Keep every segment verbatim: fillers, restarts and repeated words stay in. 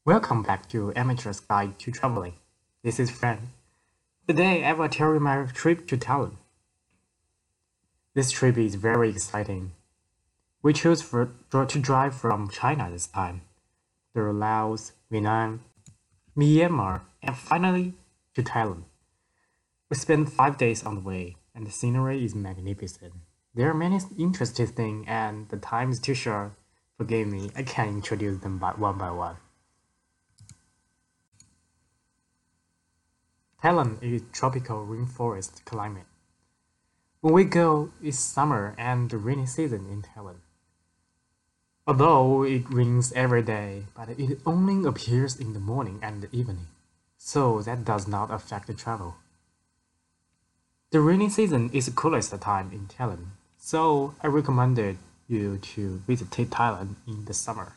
Welcome back to Amateur's Guide to Traveling. This is Frank. Today I will tell you my trip to Thailand. This trip is very exciting. We chose for, to drive from China this time, through Laos, Vietnam, Myanmar, and finally to Thailand. We spent five days on the way, and the scenery is magnificent. There are many interesting things, and the time is too short. Forgive me, I can't introduce them by one by one. Thailand is tropical rainforest climate. When we go, it's summer and the rainy season in Thailand. Although it rains every day, but it only appears in the morning and the evening, so that does not affect the travel. The rainy season is the coolest time in Thailand, so I recommended you to visit Thailand in the summer.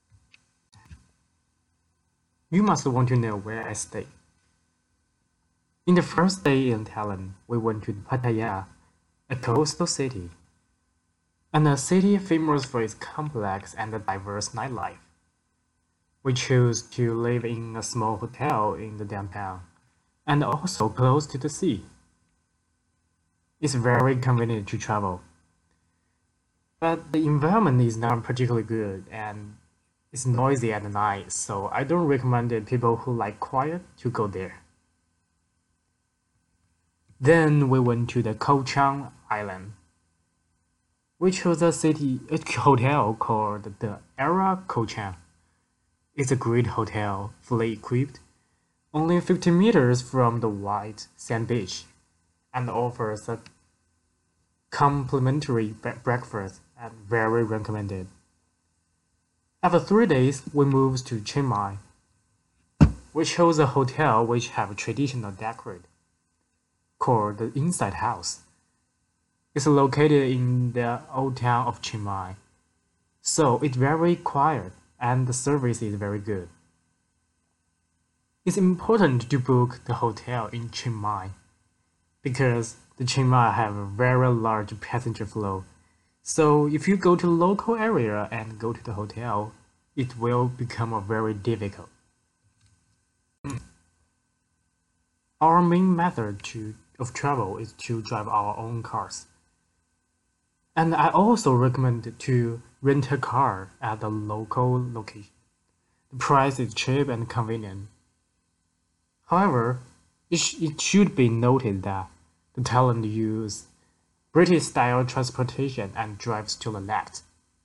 You must want to know where I stay. In the first day in Thailand, we went to Pattaya, a coastal city, and a city famous for its complex and diverse nightlife. We chose to live in a small hotel in the downtown, and also close to the sea. It's very convenient to travel. But the environment is not particularly good and it's noisy at night, so I don't recommend it people who like quiet to go there. Then we went to the Koh Chang Island. We chose a city a hotel called the Era Koh Chang. It's a great hotel, fully equipped, only fifty meters from the white sand beach, and offers a complimentary breakfast and very recommended. After three days, we moved to Chiang Mai. We chose a hotel which have a traditional decor called the Inside House. It's located in the old town of Chiang Mai, so it's very quiet and the service is very good. It's important to book the hotel in Chiang Mai because the Chiang Mai have a very large passenger flow. So if you go to the local area and go to the hotel, it will become a very difficult. Our main method to, of travel is to drive our own cars. And I also recommend to rent a car at the local location. The price is cheap and convenient. However, it, sh it should be noted that the Thailand use British-style transportation and drives to the left.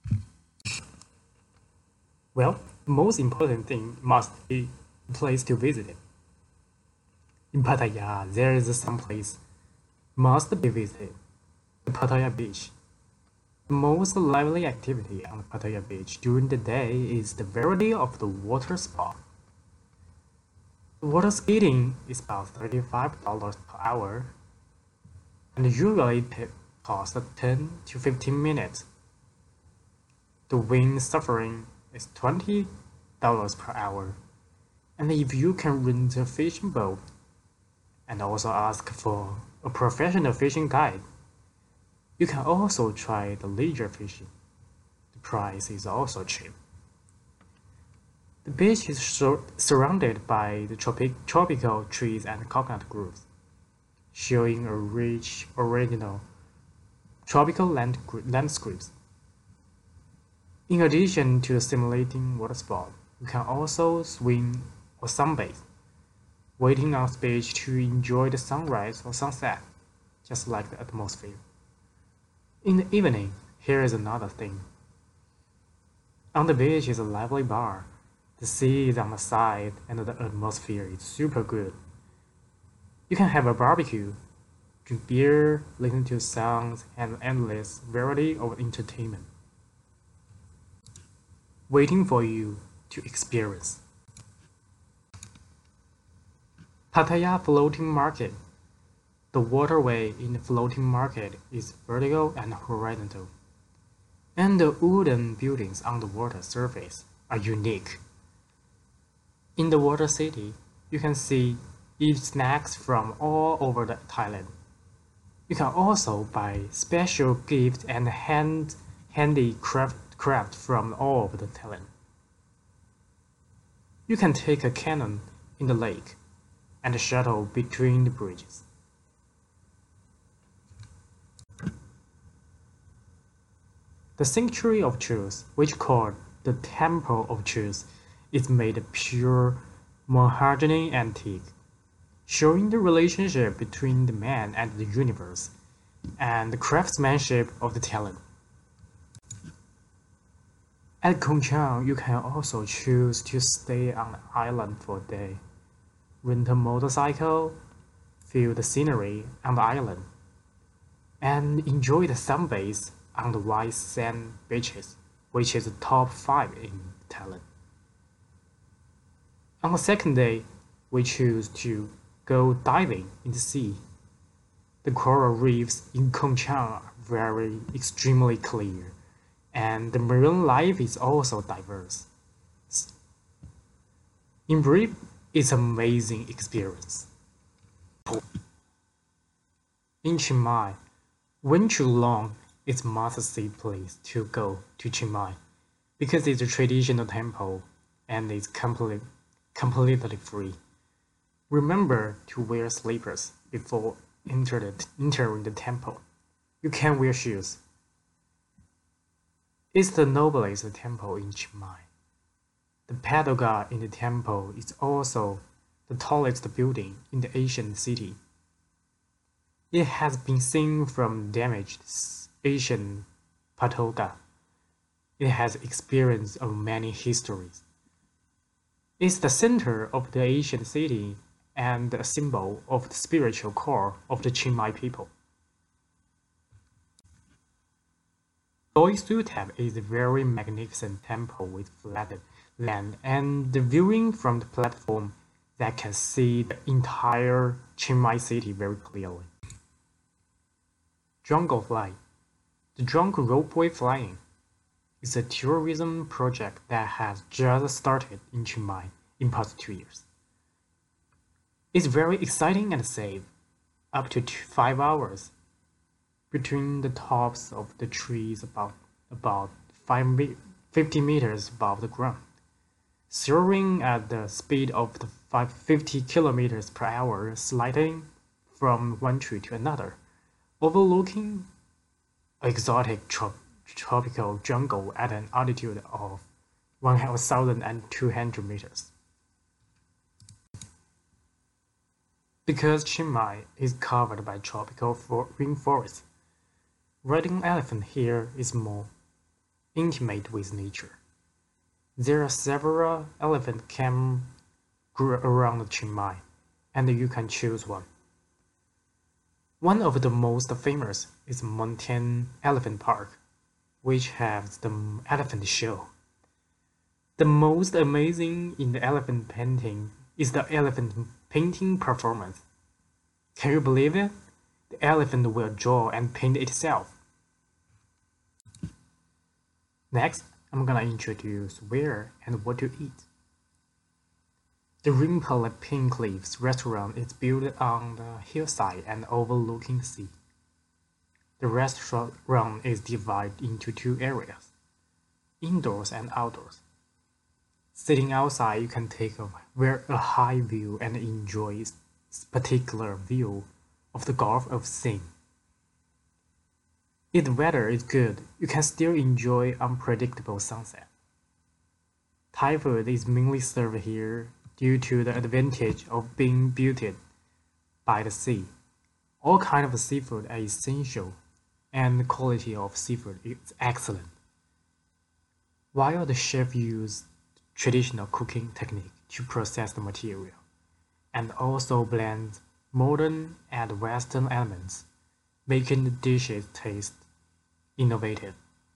Well, the most important thing must be the place to visit it. In Pattaya, there is some place must be visited, the Pattaya Beach. The most lively activity on the Pattaya Beach during the day is the variety of the water sport. The water skiing is about thirty-five dollars per hour, and usually costs ten to fifteen minutes. The windsurfing is twenty dollars per hour, and if you can rent a fishing boat and also ask for a professional fishing guide, you can also try the leisure fishing. The price is also cheap. The beach is sur surrounded by the tropic tropical trees and coconut groves, showing a rich, original tropical land landscapes. In addition to simulating water sport, you can also swim or sunbathe, waiting on the beach to enjoy the sunrise or sunset, just like the atmosphere. In the evening, here is another thing. On the beach is a lively bar. The sea is on the side and the atmosphere is super good. You can have a barbecue, drink beer, listen to songs, and an endless variety of entertainment waiting for you to experience. Pattaya Floating Market. The waterway in the floating market is vertical and horizontal, and the wooden buildings on the water surface are unique. In the water city, you can see eat snacks from all over the Thailand. You can also buy special gifts and hand handicraft craft from all over the Thailand. You can take a canoe in the lake and shuttle between the bridges. The Sanctuary of Truth, which called the Temple of Truth, is made pure mahogany antique, showing the relationship between the man and the universe, and the craftsmanship of the talent. At Kong Chang, you can also choose to stay on the island for a day, rent a motorcycle, feel the scenery on the island, and enjoy the sunbaths on the white sand beaches, which is the top five in Thailand. On the second day, we choose to go diving in the sea. The coral reefs in Kong Chang are very extremely clear, and the marine life is also diverse. In brief, it's an amazing experience. In Chiang Mai, Wen Chu Long is a must-see place to go to Chiang Mai because it's a traditional temple and it's complete, completely free. Remember to wear slippers before enter the, entering the temple. You can wear shoes. It's the noblest temple in Chiang Mai. The Pagoda in the temple is also the tallest building in the ancient city. It has been seen from damaged ancient pagoda. It has experience of many histories. It's the center of the ancient city and a symbol of the spiritual core of the Chiang Mai people. Doi Suthep is a very magnificent temple with flat land and the viewing from the platform that can see the entire Chiang Mai city very clearly. Jungle Fly. The Jungle Ropeway Flying is a tourism project that has just started in Chiang Mai in past two years. It's very exciting and safe, up to two, five hours between the tops of the trees about, about five, fifty meters above the ground, soaring at the speed of the five hundred fifty kilometers per hour, sliding from one tree to another, overlooking exotic trop tropical jungle at an altitude of one thousand two hundred meters. Because Chiang Mai is covered by tropical rainforest, riding elephant here is more intimate with nature. There are several elephant camps around Chiang Mai, and you can choose one. One of the most famous is Mountain Elephant Park, which has the elephant show. The most amazing in the elephant painting is the elephant painting performance. Can you believe it? The elephant will draw and paint itself. Next, I'm gonna introduce where and what to eat. The Rimpa Pink Cliffs restaurant is built on the hillside and overlooking the sea. The restaurant is divided into two areas, indoors and outdoors. Sitting outside, you can take a, a high view and enjoy a particular view of the Gulf of Sin. If the weather is good, you can still enjoy unpredictable sunset. Thai food is mainly served here due to the advantage of being built by the sea. All kinds of seafood are essential, and the quality of seafood is excellent. While the chef uses traditional cooking technique to process the material, and also blends modern and Western elements, making the dishes taste innovative.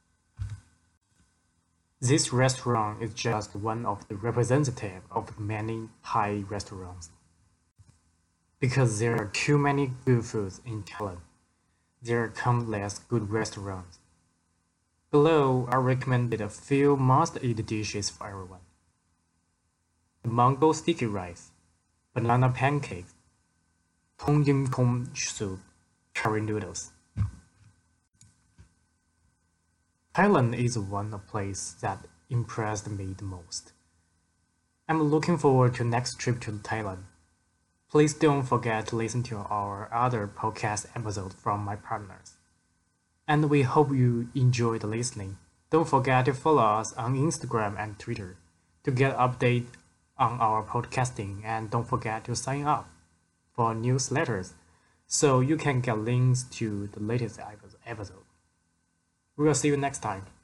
This restaurant is just one of the representatives of many Thai restaurants. Because there are too many good foods in Thailand, there are countless good restaurants. Below are recommended a few must-eat dishes for everyone. The mango sticky rice, banana pancakes, tom yum tom soup, curry noodles. Thailand is one of the places that impressed me the most. I'm looking forward to next trip to Thailand. Please don't forget to listen to our other podcast episodes from my partners. And we hope you enjoyed listening. Don't forget to follow us on Instagram and Twitter to get updates on our podcasting, and don't forget to sign up for newsletters so you can get links to the latest episode. We will see you next time.